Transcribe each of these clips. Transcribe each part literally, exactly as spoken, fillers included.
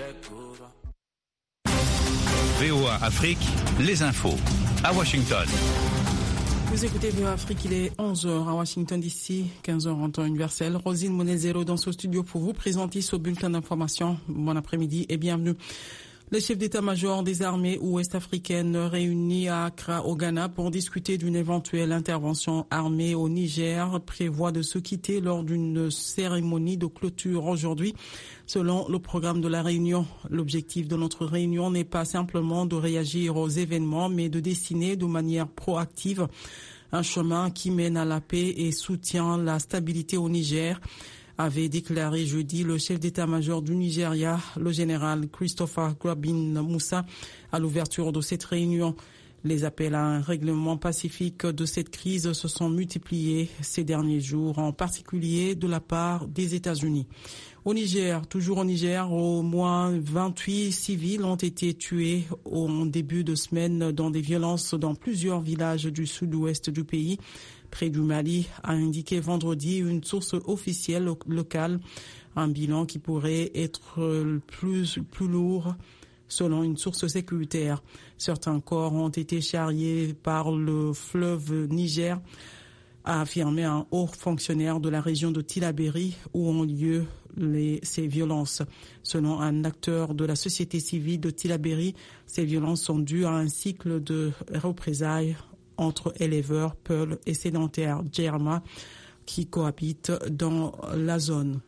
V O A Afrique, les infos. À Washington. Vous écoutez V O A Afrique, il est onze heures à Washington D C, quinze heures en temps universel. Rosine Monezero dans ce studio pour vous présenter ce bulletin d'information. Bon après-midi et bienvenue. Le chef d'état-major des armées ouest-africaines réunis à Accra au Ghana pour discuter d'une éventuelle intervention armée au Niger prévoit de se quitter lors d'une cérémonie de clôture aujourd'hui. Selon le programme de la réunion, l'objectif de notre réunion n'est pas simplement de réagir aux événements, mais de dessiner de manière proactive un chemin qui mène à la paix et soutient la stabilité au Niger, avait déclaré jeudi le chef d'état-major du Nigeria, le général Christopher Grabin Moussa, à l'ouverture de cette réunion. Les appels à un règlement pacifique de cette crise se sont multipliés ces derniers jours, en particulier de la part des États-Unis. Au Niger, toujours au Niger, au moins vingt-huit civils ont été tués au début de semaine dans des violences dans plusieurs villages du sud-ouest du pays, près du Mali, a indiqué vendredi une source officielle locale. Un bilan qui pourrait être plus, plus lourd selon une source sécuritaire. Certains corps ont été charriés par le fleuve Niger, a affirmé un haut fonctionnaire de la région de Tillabéri où ont lieu les, ces violences. Selon un acteur de la société civile de Tillabéri, ces violences sont dues à un cycle de représailles entre éleveurs, Peul et sédentaires Djerma qui cohabitent dans la zone.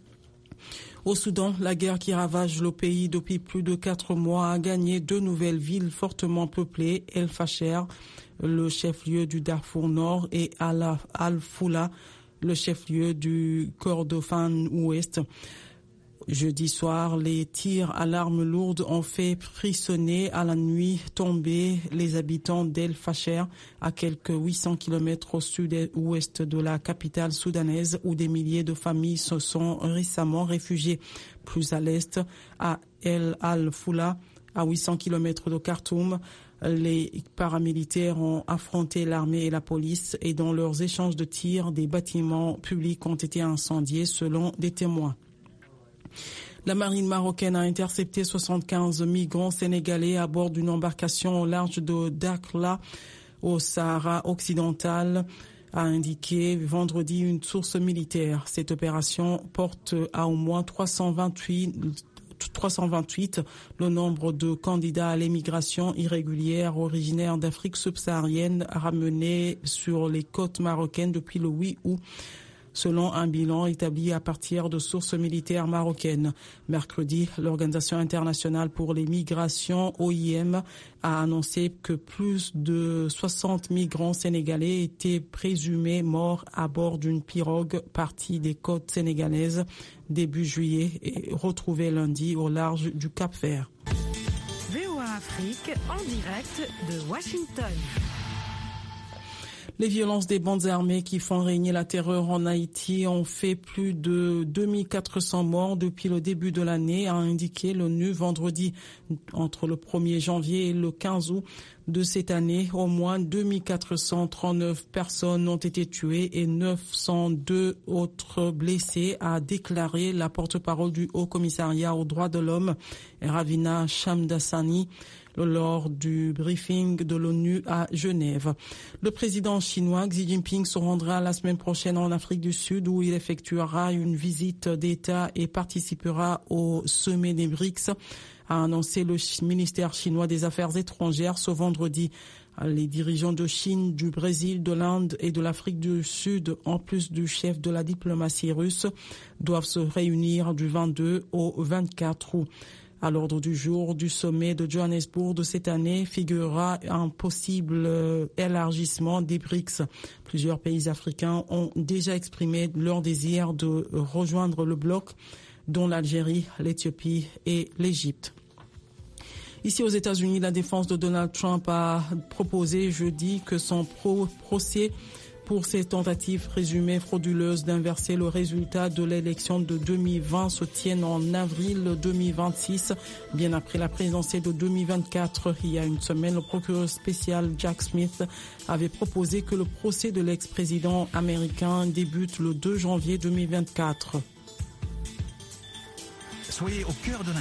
Au Soudan, la guerre qui ravage le pays depuis plus de quatre mois a gagné deux nouvelles villes fortement peuplées, El Fasher, le chef-lieu du Darfour Nord, et Al-Foula, le chef-lieu du Kordofan Ouest. Jeudi soir, les tirs à l'arme lourde ont fait frissonner à la nuit tombée les habitants d'El Fasher, à quelques huit cents kilomètres au sud-ouest de la capitale soudanaise, où des milliers de familles se sont récemment réfugiées. Plus à l'est, à El Al-Foula, à huit cents kilomètres de Khartoum, les paramilitaires ont affronté l'armée et la police et dans leurs échanges de tirs, des bâtiments publics ont été incendiés selon des témoins. La marine marocaine a intercepté soixante-quinze migrants sénégalais à bord d'une embarcation au large de Dakhla, au Sahara occidental, a indiqué vendredi une source militaire. Cette opération porte à au moins trois cent vingt-huit, trois cent vingt-huit le nombre de candidats à l'émigration irrégulière originaires d'Afrique subsaharienne ramenés sur les côtes marocaines depuis le huit août. Selon un bilan établi à partir de sources militaires marocaines. Mercredi, l'Organisation internationale pour les migrations, O I M, a annoncé que plus de soixante migrants sénégalais étaient présumés morts à bord d'une pirogue partie des côtes sénégalaises début juillet et retrouvés lundi au large du Cap-Vert. V O A Afrique en direct de Washington. Les violences des bandes armées qui font régner la terreur en Haïti ont fait plus de deux mille quatre cents morts depuis le début de l'année, a indiqué l'ONU vendredi. Entre le premier janvier et le quinze août de cette année, au moins deux mille quatre cent trente-neuf personnes ont été tuées et neuf cent deux autres blessées, a déclaré la porte-parole du Haut Commissariat aux droits de l'homme, Ravina Shamdasani, lors du briefing de l'ONU à Genève. Le président chinois Xi Jinping se rendra la semaine prochaine en Afrique du Sud où il effectuera une visite d'État et participera au sommet des B R I C S, a annoncé le ministère chinois des Affaires étrangères ce vendredi. Les dirigeants de Chine, du Brésil, de l'Inde et de l'Afrique du Sud, en plus du chef de la diplomatie russe, doivent se réunir du vingt-deux au vingt-quatre août. À l'ordre du jour du sommet de Johannesburg de cette année figurera un possible élargissement des B R I C S. Plusieurs pays africains ont déjà exprimé leur désir de rejoindre le bloc, dont l'Algérie, l'Éthiopie et l'Égypte. Ici aux États-Unis, la défense de Donald Trump a proposé jeudi que son pro- procès pour ces tentatives présumées frauduleuses d'inverser le résultat de l'élection de deux mille vingt se tiennent en avril deux mille vingt-six, bien après la présidentielle de deux mille vingt-quatre. Il y a une semaine, le procureur spécial Jack Smith avait proposé que le procès de l'ex-président américain débute le deux janvier deux mille vingt-quatre. Soyez au cœur de